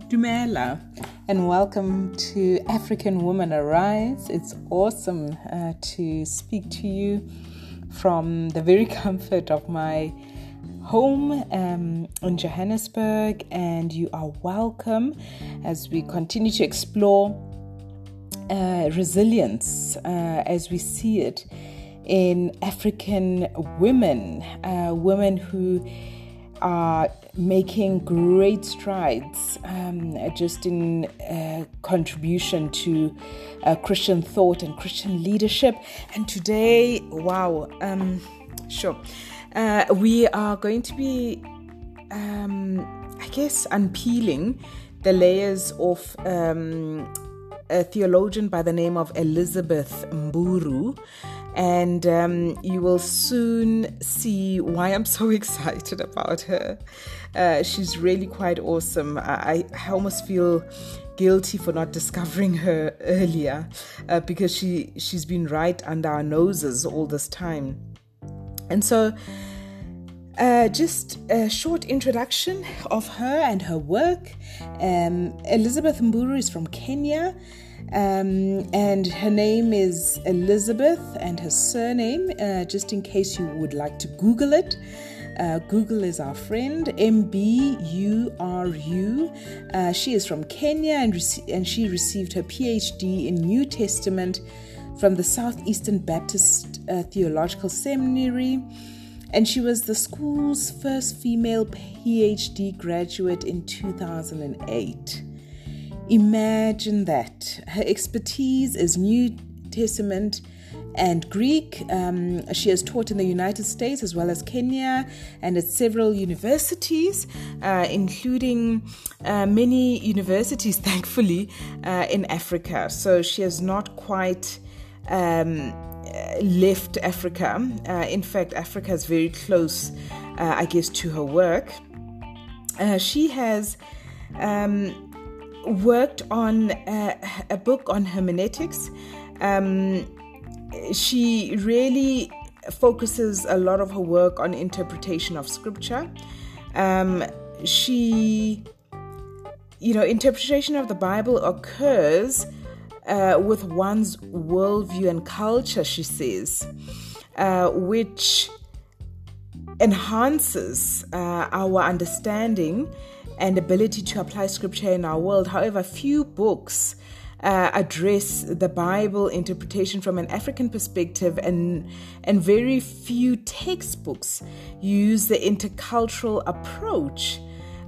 Dumela, and welcome to African Women Arise. It's awesome to speak to you from the very comfort of my home in Johannesburg, and you are welcome as we continue to explore resilience as we see it in African women, women who are making great strides just in contribution to Christian thought and Christian leadership. And today, we are going to be, unpeeling the layers of a theologian by the name of Elizabeth Mburu. And you will soon see why I'm so excited about her. She's really quite awesome. I almost feel guilty for not discovering her earlier because she's been right under our noses all this time. And so just a short introduction of her and her work. Elizabeth Mburu is from Kenya. And her name is Elizabeth, and her surname, just in case you would like to Google it, Google is our friend, Mburu. She is from Kenya, and she received her PhD in New Testament from the Southeastern Baptist Theological Seminary, and she was the school's first female PhD graduate in 2008. Imagine that. Her expertise is New Testament and Greek. She has taught in the United States as well as Kenya and at several universities, including many universities, thankfully, in Africa. So she has not quite left Africa. In fact, Africa is very close, to her work. She has worked on a book on hermeneutics. She really focuses a lot of her work on interpretation of scripture. Interpretation of the Bible occurs with one's worldview and culture, she says, which enhances our understanding and ability to apply scripture in our world. However, few books address the Bible interpretation from an African perspective, and very few textbooks use the intercultural approach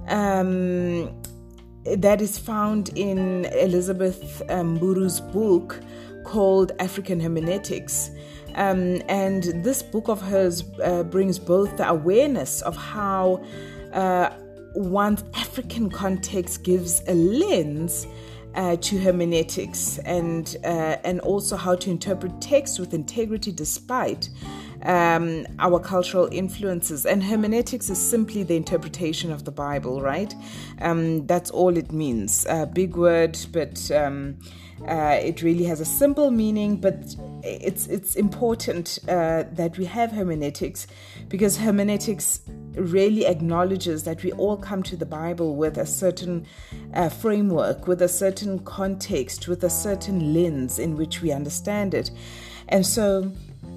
that is found in Elizabeth Mburu's book called African Hermeneutics. And this book of hers brings both the awareness of how one's African context gives a lens to hermeneutics, and also how to interpret text with integrity despite our cultural influences. And hermeneutics is simply the interpretation of the Bible, right? That's all it means. Big word, but it really has a simple meaning. But it's important that we have hermeneutics, because hermeneutics really acknowledges that we all come to the Bible with a certain framework, with a certain context, with a certain lens in which we understand it. And so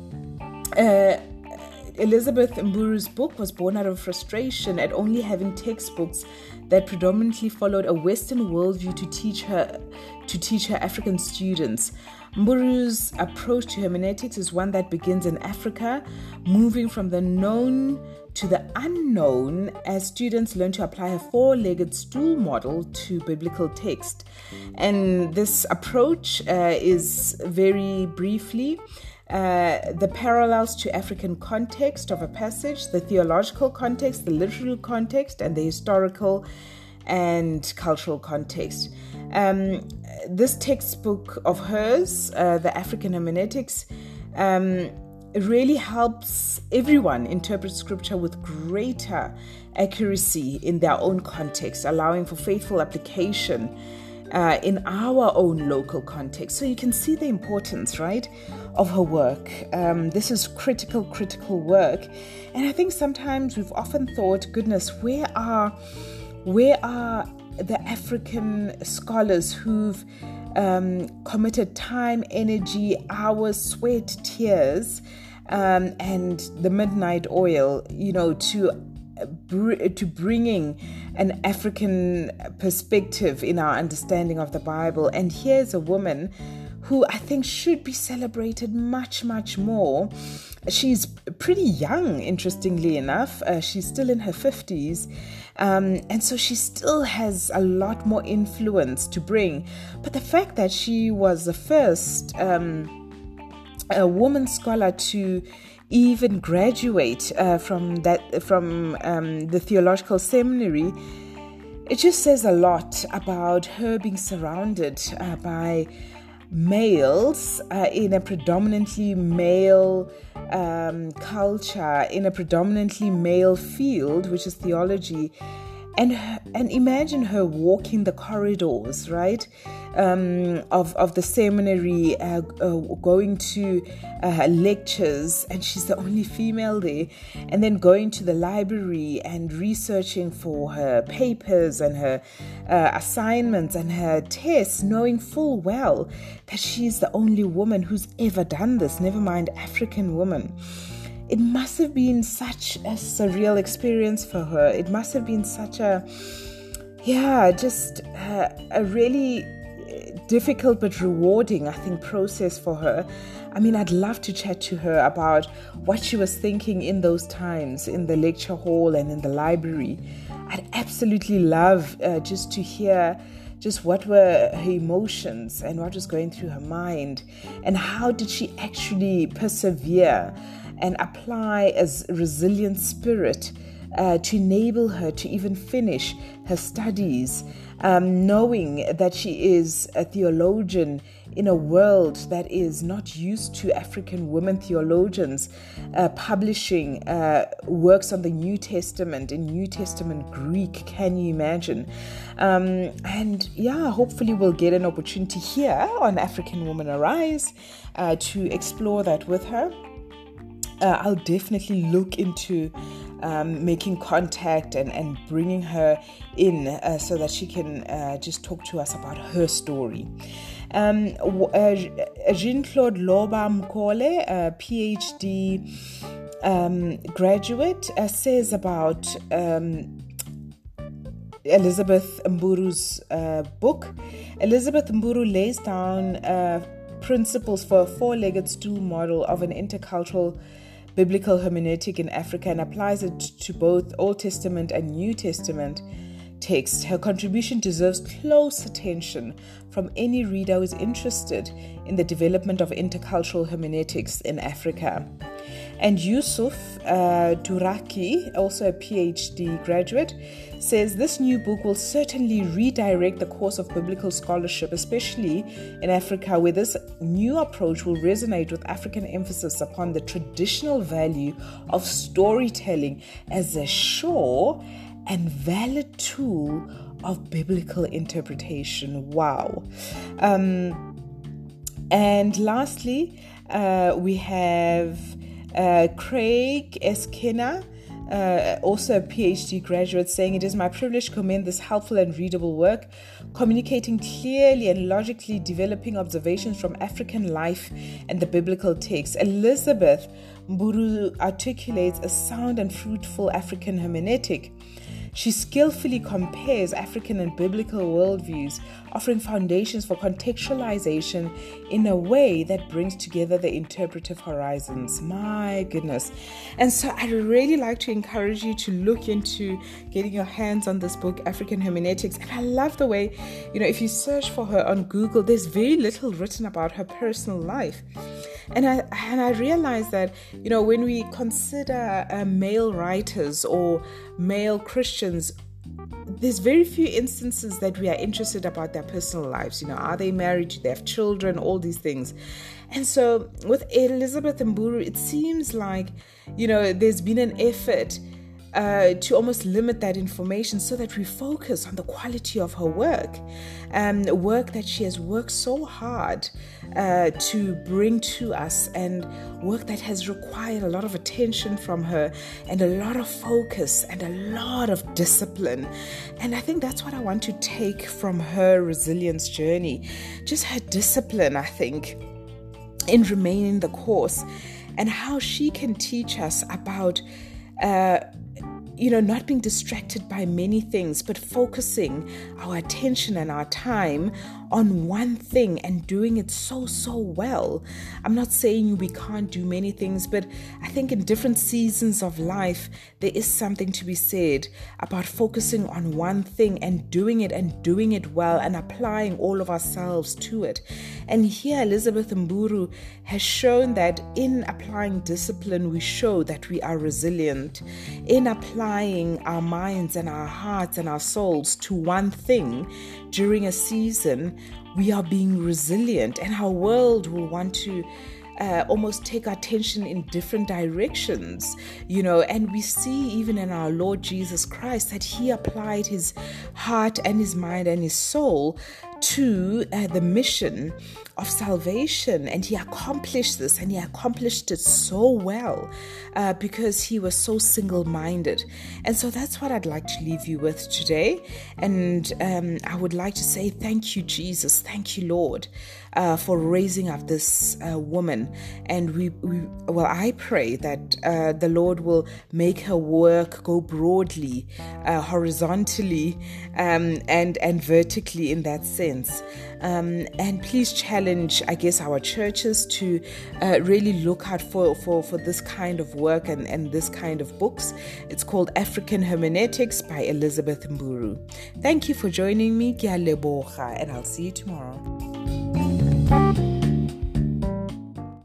Elizabeth Mburu's book was born out of frustration at only having textbooks that predominantly followed a Western worldview to teach her African students. Mburu's approach to hermeneutics is one that begins in Africa, moving from the known to the unknown as students learn to apply a four-legged stool model to biblical text. And this approach is very briefly the parallels to African context of a passage, the theological context, the literal context, and the historical and cultural context. This textbook of hers, the African Hermeneutics, really helps everyone interpret scripture with greater accuracy in their own context, allowing for faithful application in our own local context. So you can see the importance, right, of her work. This is critical work. And I think sometimes we've often thought, goodness, where are the African scholars who've committed time, energy, hours, sweat, tears, and the midnight oil, to bringing an African perspective in our understanding of the Bible. And here's a woman who I think should be celebrated much, much more. She's pretty young, interestingly enough. She's still in her 50s. And so she still has a lot more influence to bring. But the fact that she was the first woman scholar to even graduate from the theological seminary, it just says a lot about her being surrounded by males in a predominantly male culture, in a predominantly male field, which is theology. And imagine her walking the corridors, right, of the seminary, going to lectures, and she's the only female there, and then going to the library and researching for her papers and her assignments and her tests, knowing full well that she's the only woman who's ever done this, never mind African woman. It must have been such a surreal experience for her. It must have been such a really difficult but rewarding, I think, process for her. I mean, I'd love to chat to her about what she was thinking in those times in the lecture hall and in the library. I'd absolutely love just to hear just what were her emotions and what was going through her mind, and how did she actually persevere and apply a resilient spirit to enable her to even finish her studies, knowing that she is a theologian in a world that is not used to African women theologians publishing works on the New Testament in New Testament Greek. Can you imagine? Hopefully we'll get an opportunity here on African Woman Arise to explore that with her. I'll definitely look into making contact and bringing her in so that she can just talk to us about her story. Jean-Claude Loba Mkole, a PhD graduate, says about Elizabeth Mburu's book. Elizabeth Mburu lays down principles for a four-legged stool model of an intercultural biblical hermeneutic in Africa and applies it to both Old Testament and New Testament texts. Her contribution deserves close attention from any reader who is interested in the development of intercultural hermeneutics in Africa. And Yusuf Turaki, also a PhD graduate, says this new book will certainly redirect the course of biblical scholarship, especially in Africa, where this new approach will resonate with African emphasis upon the traditional value of storytelling as a sure and valid tool of biblical interpretation. Wow. And lastly, we have Craig Eskina, also a PhD graduate, saying, "It is my privilege to commend this helpful and readable work, communicating clearly and logically developing observations from African life and the biblical text. Elizabeth Mburu articulates a sound and fruitful African hermeneutic. She skillfully compares African and biblical worldviews, offering foundations for contextualization in a way that brings together the interpretive horizons." My goodness. And so I'd really like to encourage you to look into getting your hands on this book, African Hermeneutics. And I love the way, if you search for her on Google, there's very little written about her personal life. And I realize that, when we consider male writers or male Christians, there's very few instances that we are interested about their personal lives. Are they married? Do they have children? All these things. And so with Elizabeth Mburu, it seems like, there's been an effort to almost limit that information so that we focus on the quality of her work, work that she has worked so hard to bring to us, and work that has required a lot of attention from her and a lot of focus and a lot of discipline. And I think that's what I want to take from her resilience journey, just her discipline, I think, in remaining the course, and how she can teach us about not being distracted by many things, but focusing our attention and our time on one thing and doing it so well. I'm not saying we can't do many things, but I think in different seasons of life, there is something to be said about focusing on one thing and doing it well and applying all of ourselves to it. And here Elizabeth Mburu has shown that in applying discipline, we show that we are resilient. In applying our minds and our hearts and our souls to one thing during a season, we are being resilient, and our world will want to almost take our attention in different directions, and we see even in our Lord Jesus Christ that he applied his heart and his mind and his soul to the mission of salvation, and he accomplished this, and he accomplished it so well because he was so single-minded. And so that's what I'd like to leave you with today. And I would like to say thank you, Jesus, thank you, Lord, for raising up this woman. And I pray that the Lord will make her work go broadly, horizontally, and vertically in that sense. And please challenge, I guess, our churches to really look out for this kind of work and this kind of books. It's called African Hermeneutics by Elizabeth Mburu. Thank you for joining me, Ke a leboga, and I'll see you tomorrow.